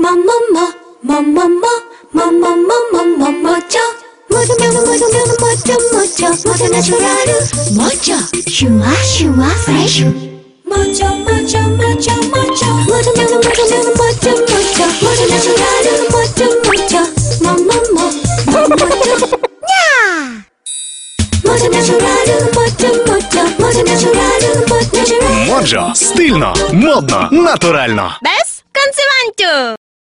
멋져 모자 내추럴루 멋져 슈아 프레쉬 멋져 모자 내추럴루 멋져 Моджо. Стильно, модно, натурально. Без консуманту!